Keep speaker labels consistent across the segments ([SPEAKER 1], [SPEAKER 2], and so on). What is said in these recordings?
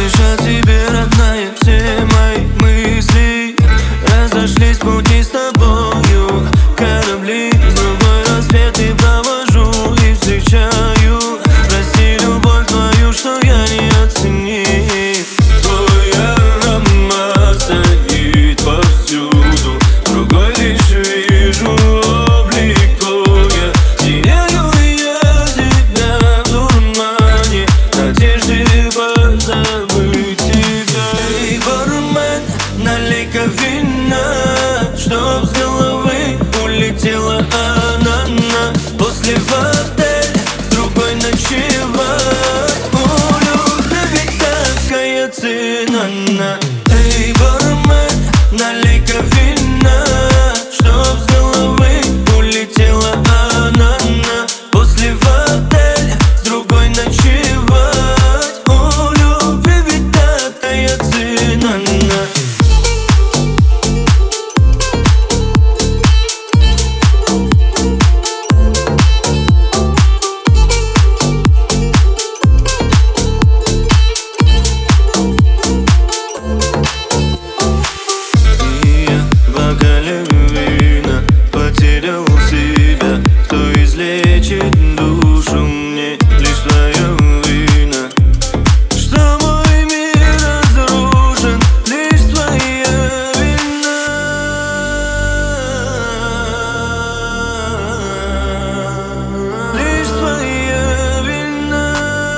[SPEAKER 1] лишь о тебе, родная. Все мои мысли разошлись в пути с тобою. Корабли с другой рассветы провожу и встречаю. Прости, любовь твою, что я не оценил. Твой аромат стоит повсюду, другой лишь вижу облик твой. Теряю я тебя в дурмане, надежды позабыть тебя. Эй, бармен, налей-ка вина, чтоб с головы улетела она. После в отель с другой ночевать. У любви такая цена. Эй, бармен, налей-ка вина, чтоб с головы улетела она. После в отель с другой ночевать. У любви такая цена. Потерял себя, кто излечит душу, мне лишь твоя вина. Что мой мир разрушен, лишь твоя вина. Лишь твоя вина.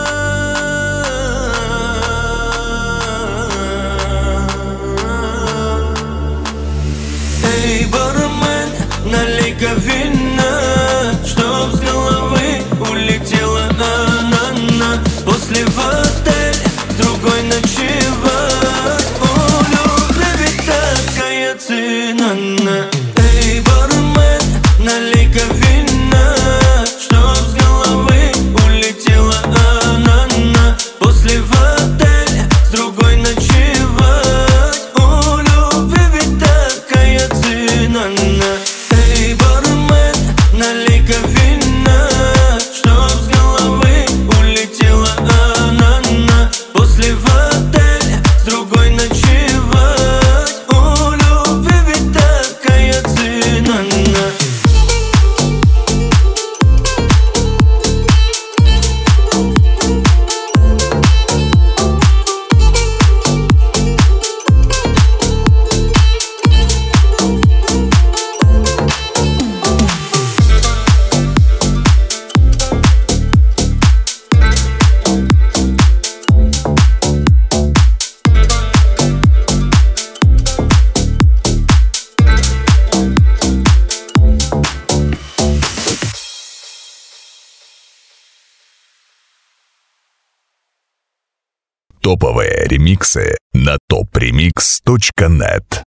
[SPEAKER 1] Эй, бармен, налей-ка вина, чтоб с головы улетела она. После в отель с другой ночевать. У любви такая цена. Эй, бармен, налей-ка вина, чтоб с головы улетела она. После в отель с другой ночевать. У любви такая цена. Эй, бармен, налей-ка вина, чтоб с головы улетела она. После в отель с другой ночевать. У любви такая цена.
[SPEAKER 2] Топовые ремиксы на topremix.net.